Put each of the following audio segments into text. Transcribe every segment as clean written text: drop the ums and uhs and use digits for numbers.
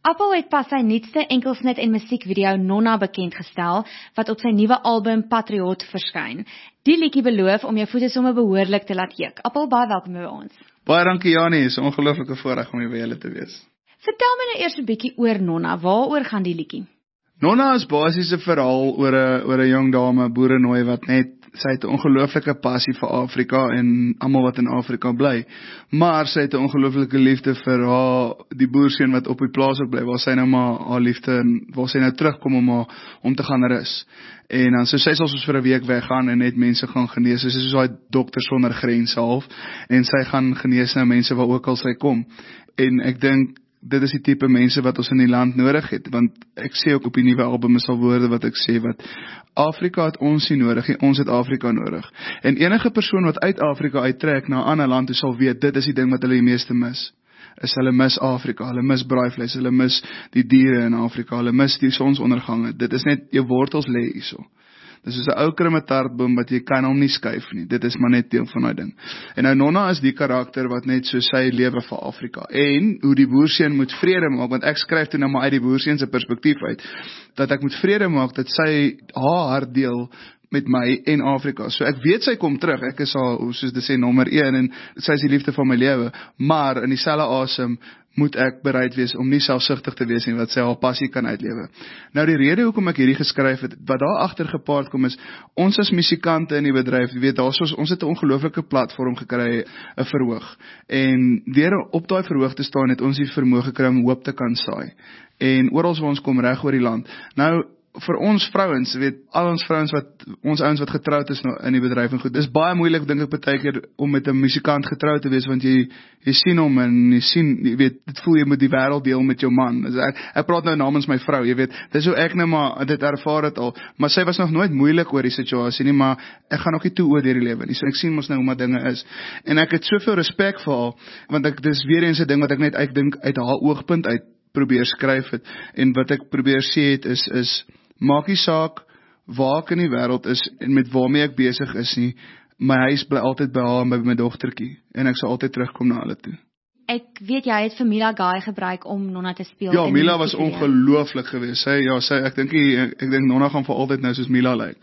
Appel het pas sy nuutste enkelsnit en musiekvideo Nonna bekendgestel, wat op sy nuwe album Patriot verskyn. Die liedjie beloof om jou voete sommer behoorlik te laat juk. Appel, baie welkom by ons. Baie dankie Janie, is 'n ongelooflike voorreg om hier by julle te wees. Vertel my nou eers 'n bietjie oor Nonna, waaroor gaan die liedjie? Nonna is basies 'n verhaal oor 'n jong dame, boerenooi wat sy het 'n ongelooflike passie vir Afrika en almal wat in Afrika bly. Maar sy het 'n ongelooflike liefde vir die boerseun wat op die plaas ook bly, waar sy nou maar haar liefde en waar sy nou terugkom om te gaan rus. En dan sy sal soos vir 'n week weggaan en net mense gaan genees. Sy is soos daai dokter sonder grense half en sy gaan genees nou mense waar ook al sy kom. En ek dink dit is die tipe mense wat ons in die land nodig het, want ek sê ook op die nuwe album is al woorde wat ek sê, wat Afrika het ons nie nodig, ons het Afrika nodig. En enige persoon wat uit Afrika uittrek na 'n ander land, sal weet, dit is die ding wat hulle die meeste mis. Hulle mis Afrika, hulle mis braaivleis, hulle mis die diere in Afrika, hulle mis die sonsondergange. Dit is net, jou wortels lê hierso. Dit is soos 'n ou krumetartboom wat jy kan hom nie skuif nie. Dit is maar net deel van daai ding. En nou Nonna is die karakter wat net so sy lewe vir Afrika en hoe die boerseun moet vrede maak, want ek skryf toe nou maar uit die boerseun se perspektief uit, dat ek moet vrede maak dat sy haar hart deel met my en Afrika. So ek weet sy kom terug. Ek is haar, soos dit sê, nommer 1 en sy is die liefde van my lewe, maar in dieselfde asem moet ek bereid wees om nie selfsugtig te wees en wat sy haar passie kan uitlewe. Nou die rede hoekom ek hierdie geskryf het, wat daar agter gepaard kom is, ons as musikante in die bedryf, jy weet, ons het 'n ongelooflike platform gekry, 'n verhoog. En deur op daai verhoog te staan, het ons die vermoë gekry om hoop te kan saai. En oral waar ons kom reg oor die land. Nou vir ons vrouens, weet, al ons vrouens ons ouens wat getroud is in die bedryf en goed, dis baie moeilik, dink ek baie keer, om met 'n musikant getroud te wees, want jy sien hom en jy weet, dit voel jy moet die wêreld deel met jou man. Dus ek praat nou namens my vrou, jy weet, dis hoe ek nou maar dit ervaar het al, maar sy was nog nooit moeilik oor die situasie nie, maar ek gaan nog nie toe oor deur die lewe nie, so ek sien mos nou hoe maar dinge is. En ek het soveel respek vir haar, want dis weer eens 'n ding wat ek net uitdink uit haar oogpunt uit probeer skryf het, en wat ek probeer sê het is maak nie saak waar ek in die wêreld is en met waarmee ek besig is nie, my huis bly altyd by haar en by my dogtertjie, en ek sal altyd terugkom na hulle toe. Ek weet jy het vir Mila Guy gebruik om Nonna te speel. Ja, Mila was ongelooflik geweest. Ek dink Nonna gaan vir altyd nou soos Mila lyk.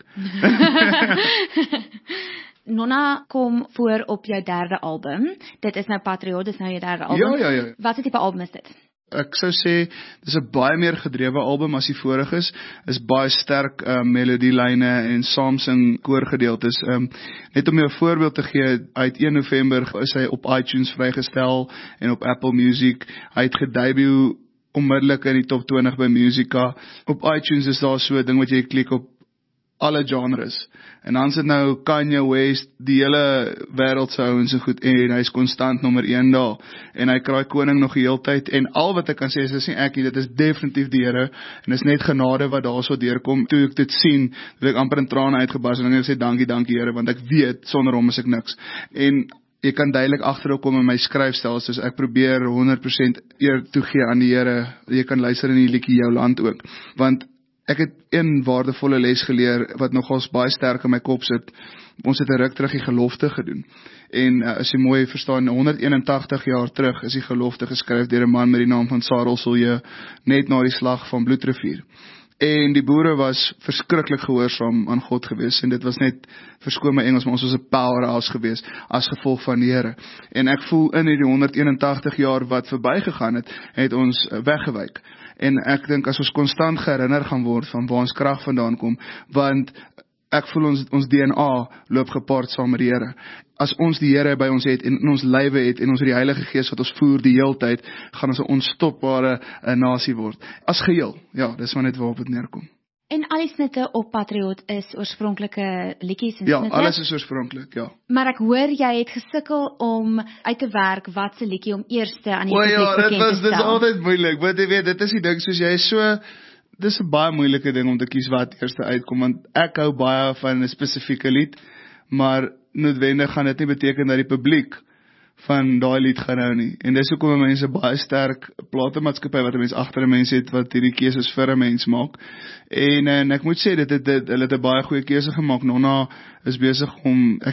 Nonna kom voor op jou 3de album. Dit is nou Patriot, dit is nou jou 3de album. Ja. Wat 'n tipe album is dit? Ek sou sê, dis 'n baie meer gedrewe album as die voriges, is baie sterk melodielyne en saamsing koorgedeeltes. Net om jou 'n voorbeeld te gee, uit 1 November is hy op iTunes vrygestel en op Apple Music. Hy het gedebut onmiddellik in die top 20 by Musica. Op iTunes is daar so 'n ding wat jy klik op alle genres. En dan sit nou Kanye West, die hele wêreld se ouens en goed, en hy's konstant nommer 1 daar. En hy kraai koning nog die hele tyd, en al wat ek kan sê is nie ek nie, dit is definitief die Here, en is net genade wat daar so deurkom. Toe ek dit sien, het ek amper in trane uitgebars, en ek sê dankie Here, want ek weet, sonder hom is ek niks. En jy kan duidelik agterop kom in my skryfstyl, soos ek probeer 100% eer toegee aan die Here. Jy kan luister in die liedjie Jou Land ook, want ek het 'n waardevolle les geleer, wat nogals baie sterk in my kop sit. Ons het 'n ruk terug die gelofte gedoen. En as jy mooi verstaan, 181 jaar terug is die gelofte geskryf deur 'n man met die naam van Sarel Silje, net na die slag van Bloedrivier. En die boere was verskriklik gehoorsaam aan God gewees, en dit was net, verskoon my Engels, maar ons was 'n powerhouse gewees, as gevolg van die Here. En ek voel in hierdie 181 jaar wat verbygegaan het ons weggewyk. En ek dink as ons konstant herinner gaan word van waar ons krag vandaan kom, want ek voel ons DNA loop gepaard saam met die Here. As ons die Here by ons het en in ons lywe het en ons die Heilige Gees wat ons voer die heeltyd, gaan ons 'n onstopbare nasie word. As geheel, ja, dis maar net waarop dit neerkom. En al die snitte op Patriot is oorspronklike liedjies en ja, snitte? Ja, alles is oorspronklik, ja. Maar ek hoor jy het gesukkel om uit te werk wat se liedjie om eerste aan die publiek bekend te stel. Dit is altyd moeilik, want jy weet, dit is die ding, soos jy is so, dis 'n baie moeilike ding om te kies wat eerste uitkom, want ek hou baie van 'n spesifieke lied, maar noodwendig gaan dit nie beteken dat die publiek van daai lied gaan hou nie. En dis hoekom mense baie sterk platemaatskappy wat 'n mens agter 'n mens het wat hierdie keuses vir 'n mens maak. En ek moet sê hulle het 'n baie goeie keuse gemaak. Nonna is besig om, ek het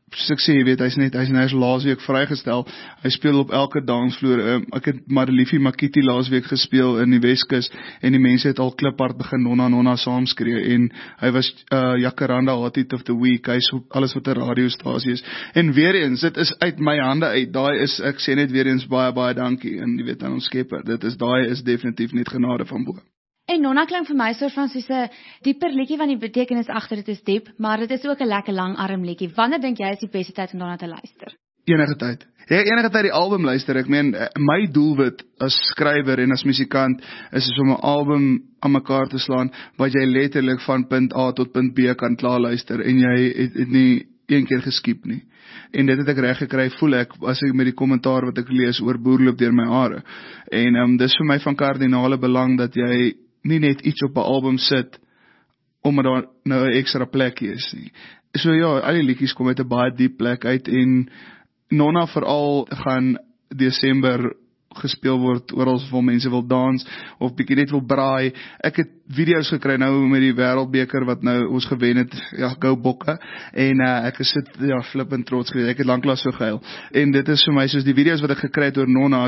soos ek sê, jy weet, hy's laasweek vrygestel, hy speel op elke dansvloer, ek het Madeliefie Makiti laasweek gespeel in die Weskus, en die mense het al kliphard begin nonna saamskree, en hy was Jacaranda Hot Hit of the Week, hy is op alles wat 'n radiostasie is, en weer eens, dit is uit my hande uit, ek sê net weer eens baie dankie, en jy weet, aan ons skepper, daai is definitief net genade van bo. En Nonna klink vir my soort van soos 'n dieper liedjie, want die betekenis agter dit is diep, maar dit is ook 'n lekker lang arm liedjie. Wanneer dink jy is die beste tyd om daarna te luister? Enige tyd. Enige tyd die album luister. Ek meen, my doelwit as skrywer en as musikant is om 'n album aan mekaar te slaan, wat jy letterlik van punt A tot punt B kan klaar luister, en jy het nie een keer geskiep nie. En dit het ek reg gekry, voel ek, as ek met die kommentaar wat ek lees oor boerloop deur my hare. En dis vir my van kardinale belang, dat jy nie net iets op 'n album sit, omdat daar nou 'n ekstra plekkie is nie. So ja, al die liedjies kom uit 'n baie diep plek uit, en Nonna veral gaan Desember gespeel word, oral waar mense wil dans, of bietjie net wil braai. Ek het video's gekry nou met die wêreldbeker, wat nou ons gewen het, go Bokke, en ek is flippend trots geweest, ek het lanklaas so gehuil, en dit is vir my, soos die video's wat ek gekry het oor Nonna,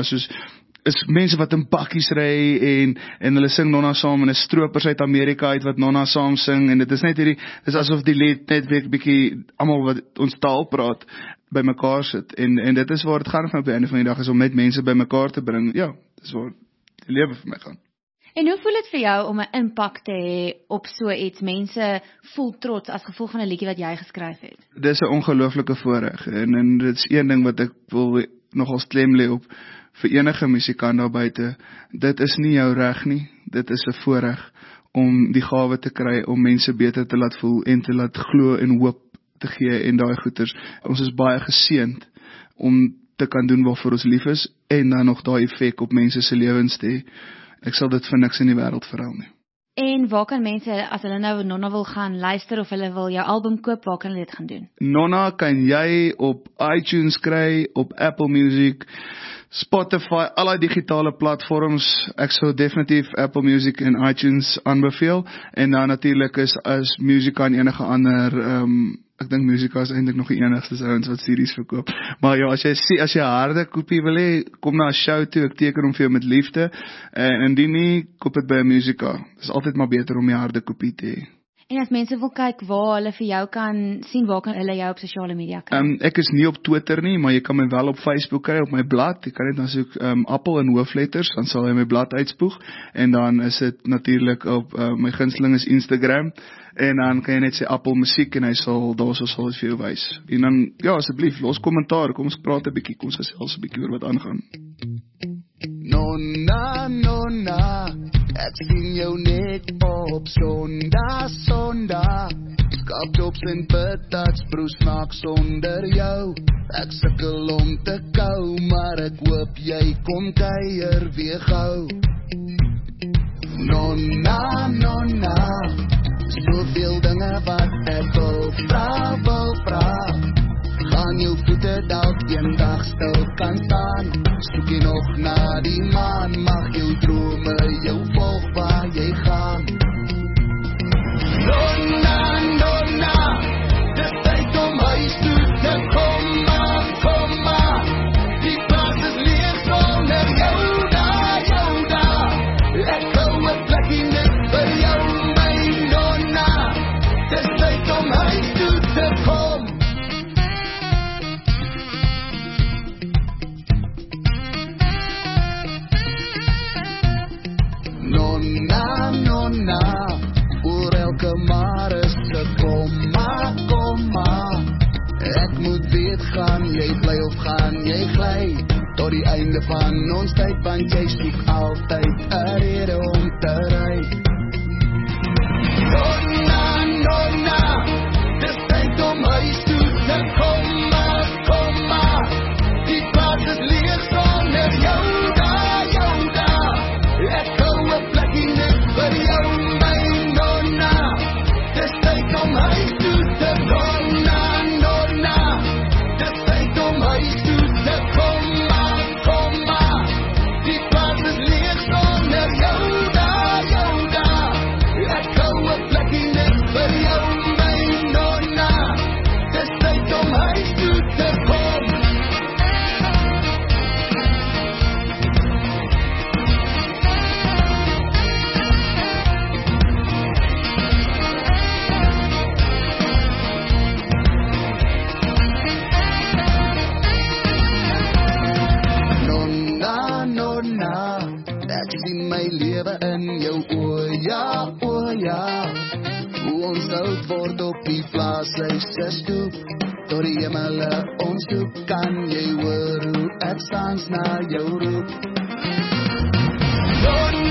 is mense wat in bakkies ry, en hulle sing Nonna saam, en is stroopers uit Amerika uit wat Nonna saam sing, en dit is net dis asof die lied net weer bietjie, almal wat ons taal praat, by mekaar sit, en dit is waar het gaan op die einde van die dag, is om net mense by mekaar te bring, dis waar die lewe vir my gaan. En hoe voel dit vir jou om 'n impak te hê op so iets? Mense voel trots as gevolg van 'n liedjie wat jy geskryf het. Dis 'n ongelooflike voorreg, en dit is een ding wat ek wil nogal klem lê op, vir enige musikant daar buite, dit is nie jou reg nie, dit is 'n voorreg om die gawe te kry, om mense beter te laat voel, en te laat glo en hoop te gee, en daai goeters. Ons is baie geseënd om te kan doen waarvoor ons lief is, en dan nog daai effek op mense se lewens te hê. Ek sal dit vir niks in die wêreld verruil nie. En waar kan mense, as hulle nou Nonna wil gaan luister, of hulle wil jou album koop, waar kan hulle dit gaan doen? Nonna kan jy op iTunes kry, op Apple Music, Spotify, alle digitale platforms. Ek sou definitief Apple Music en iTunes aanbeveel, en dan natuurlik is Musica en enige ander, ek dink Musica is eintlik nog die enigste ouens wat series verkoop. Maar ja, as jy 'n harde kopie wil hê, kom na 'n show toe, ek teken hom vir jou met liefde, en indien nie, koop dit by 'n Musica. Dit is altyd maar beter om 'n harde kopie te hê. En as mense wil kyk waar hulle vir jou kan sien, waar kan hulle jou op sosiale media kry? Ek is nie op Twitter nie, maar jy kan my wel op Facebook kry, op my blad. Jy kan net dan soek Appel in hoofletters, dan sal hy my blad uitspoeg, en dan is dit natuurlik op my gunsteling is Instagram, en dan kan jy net sê Appel Musiek, en hy sal dit vir jou wys. En dan, ja, asseblief, los kommentaar, kom ons praat 'n bietjie, kom ons gesels 'n bietjie oor wat aangaan. Nonna, ek sien jou net op Sondag, skaptops en patats, broers maak sonder jou, ek sukkel om te kou, maar ek hoop jy kom kuier weer gou. Nonna, soveel dinge wat ek wil vra, gaan jou voete dalk eendag stil kan staan, soek jy nog na die maan, mag jou drome jou volg waar jy gaan. Nonna, dis tyd om huis toe te kom maar, die plaas is leeg sonder jou daar, ek hou 'n plekkie net vir jou, my Nonna, dis tyd om huis toe te kom. Nonna, voor elke maar is se komma, ek moet weet, gaan jy bly of gaan jy gly, tot die einde van ons tyd, want jy soek altyd 'n rede om te ry. Nonna, dis tyd om huis toe te kom maar, die plaas is leeg sonder jou daar, ek hou 'n plekkie net vir jou, my Nonna, dis tyd om huis toe te kom, Nonna, dis tyd om huis toe te kom maar, die plaas is leeg sonder sien my lewe in jou oë, ja, hoe ons oud word op die plaashuis stoep, tot die hemele ons doek, kan jy hoor hoe ek saans na jou roep.